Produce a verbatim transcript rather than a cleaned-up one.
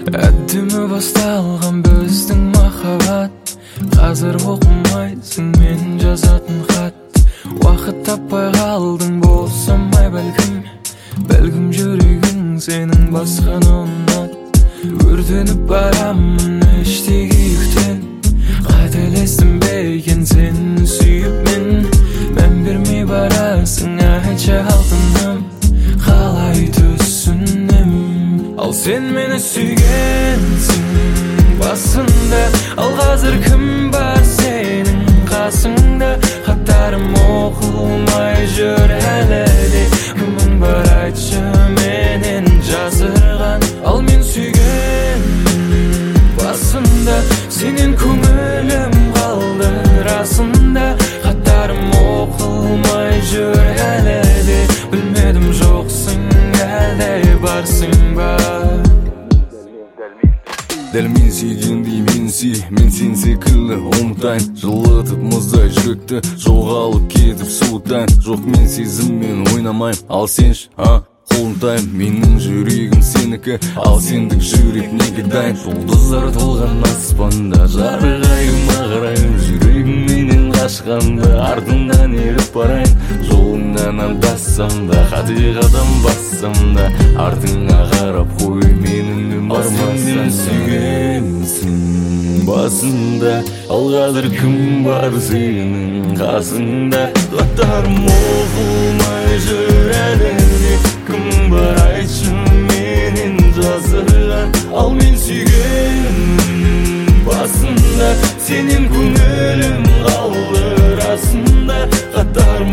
Әддімі басталған біздің махаббат, қазір оқымайсың мен жазатын хат. Уақыт таппай қалдың болсамай бәлкім, бәлкім жүрегің сенің басқаны ұнат. Өртеніп барамын іштегі күйіктен, қателестім бе екен сені сүйіп мен. Мән бермей барасың айтшы алтыным, қалай түсінем. Ал сен мені сүйгенсің басында, ал қазір кім бар сенің қасыңда? Хаттарым оқылмай жүр әлі де, кімің бар айтшы менен жасырған? Ал мен сүйгенмін басында, сенен көңілім қалды расында. Хаттарым оқылмай жүр әлі де, білмедім жоқсың әлде барсың ба? Дәл мен сүйгендей мен сүй, мен сен секілді ұмытайын. Жылытып мұздай жүректі, жоғалып кетіп суытайын. Жоқ, мен сезіммен ойнамайым, ал сенші, а? Қолымтайым, менің жүрегім сенікі, ал сендік жүрек неге дайын? Жұлдыздар толған аспанда, жарығайым ағырайым, жүрегім менен қашқанда, артымнан еріп барайын. Жолыңнан адассам да, қате қадам бассам да, артыңа қарап қой менің бармасам. Сен сүйгенсің басында, ал қазір кім бар сенің қасыңда? Хаттарым оқылмай жүр әлі де, кім бар айтшы менен жасырған? Ал мен сүйгенмін басында, сенен көңілім қалды расында. Хаттарым